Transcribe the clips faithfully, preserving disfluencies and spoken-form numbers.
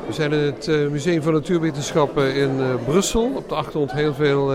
We zijn in het uh, Museum van Natuurwetenschappen in uh, Brussel. Op de achtergrond heel veel uh,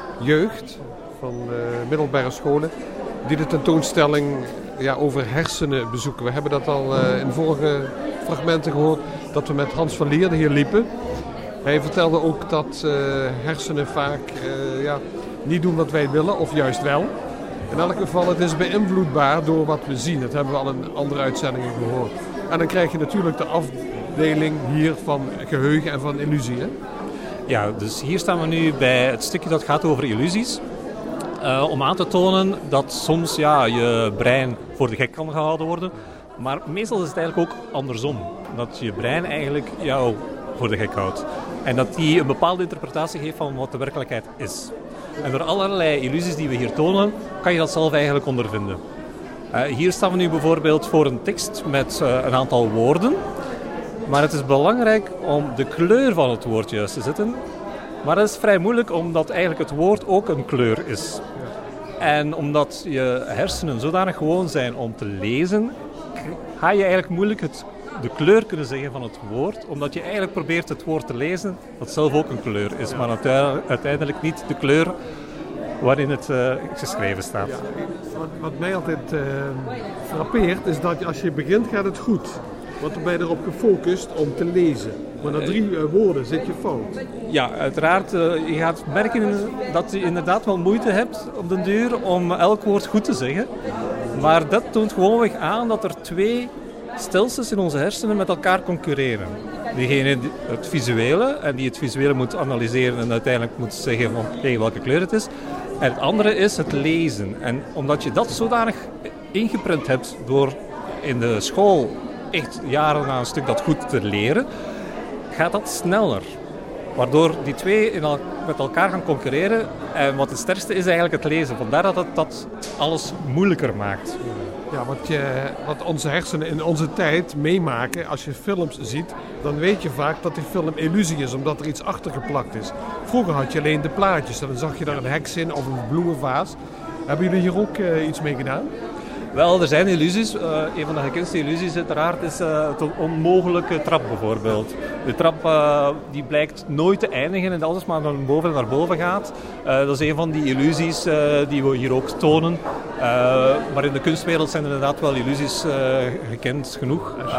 jeugd van uh, middelbare scholen die de tentoonstelling ja, over hersenen bezoeken. We hebben dat al uh, in vorige fragmenten gehoord dat we met Hans van Lierde hier liepen. Hij vertelde ook dat uh, hersenen vaak uh, ja, niet doen wat wij willen, of juist wel. In elk geval, het is beïnvloedbaar door wat we zien. Dat hebben we al in andere uitzendingen gehoord. En dan krijg je natuurlijk de afdeling hier van geheugen en van illusie. Hè? Ja, dus hier staan we nu bij het stukje dat gaat over illusies. Uh, om aan te tonen dat soms ja, je brein voor de gek kan gehouden worden. Maar meestal is het eigenlijk ook andersom. Dat je brein eigenlijk jou voor de gek houdt. En dat die een bepaalde interpretatie geeft van wat de werkelijkheid is. En door allerlei illusies die we hier tonen, kan je dat zelf eigenlijk ondervinden. Uh, hier staan we nu bijvoorbeeld voor een tekst met uh, een aantal woorden. Maar het is belangrijk om de kleur van het woord juist te zetten. Maar dat is vrij moeilijk, omdat eigenlijk het woord ook een kleur is. En omdat je hersenen zodanig gewoon zijn om te lezen, ga je eigenlijk moeilijk het, de kleur kunnen zeggen van het woord. Omdat je eigenlijk probeert het woord te lezen, dat zelf ook een kleur is. Maar uiteindelijk niet de kleur waarin het uh, geschreven staat. Ja, wat, wat mij altijd uh, frappeert, is dat als je begint gaat het goed. Want dan ben je erop gefocust om te lezen. Maar na drie uh, woorden zit je fout. Ja, uiteraard. Uh, je gaat merken dat je inderdaad wel moeite hebt op den duur om elk woord goed te zeggen. Maar dat toont gewoonweg aan dat er twee stelsels in onze hersenen met elkaar concurreren. Diegene die het visuele, en die het visuele moet analyseren en uiteindelijk moet zeggen van hey, welke kleur het is. En het andere is het lezen. En omdat je dat zodanig ingeprent hebt door in de school echt jaren na een stuk dat goed te leren, gaat dat sneller. Waardoor die twee in el- met elkaar gaan concurreren. En wat het sterkste is eigenlijk het lezen. Vandaar dat het dat alles moeilijker maakt. Ja, wat, je, wat onze hersenen in onze tijd meemaken, als je films ziet, dan weet je vaak dat die film illusie is, omdat er iets achter geplakt is. Vroeger had je alleen de plaatjes, dan zag je daar een heks in of een bloemenvaas. Hebben jullie hier ook uh, iets mee gedaan? Wel, er zijn illusies. Uh, een van de gekendste illusies uiteraard is uh, de onmogelijke trap bijvoorbeeld. De trap uh, die blijkt nooit te eindigen en alles maar van boven naar boven gaat. Uh, dat is een van die illusies uh, die we hier ook tonen. Uh, maar in de kunstwereld zijn er inderdaad wel illusies uh, gekend genoeg. Uh,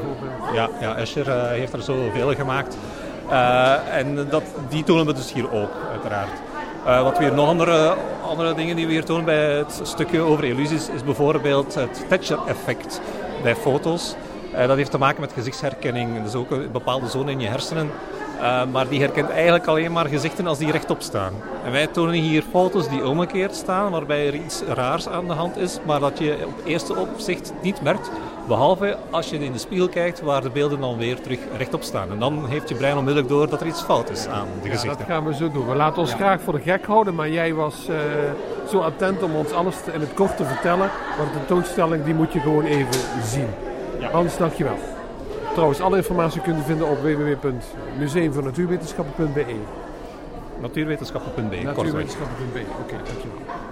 ja, ja, Escher uh, heeft er zoveel gemaakt. Uh, en dat, die tonen we dus hier ook, uiteraard. Uh, wat weer nog andere, andere dingen die we hier tonen bij het stukje over illusies is bijvoorbeeld het Thatcher-effect bij foto's. Uh, dat heeft te maken met gezichtsherkenning. Dat is ook een bepaalde zone in je hersenen. Uh, maar die herkent eigenlijk alleen maar gezichten als die rechtop staan. En wij tonen hier foto's die omgekeerd staan, waarbij er iets raars aan de hand is, maar dat je op eerste opzicht niet merkt. Behalve als je in de spiegel kijkt, waar de beelden dan weer terug rechtop staan. En dan heeft je brein onmiddellijk door dat er iets fout is aan de gezichten. Ja, dat gaan we zo doen. We laten ons ja. graag voor de gek houden, maar jij was uh, zo attent om ons alles in het kort te vertellen. Want de tentoonstelling die moet je gewoon even zien. Ja. Hans, dankjewel. Trouwens, alle informatie kunt u vinden op w w w punt museum van natuurwetenschappen punt b e. Natuurwetenschappen punt b e. Natuurwetenschappen punt b e, oké, okay, dankjewel.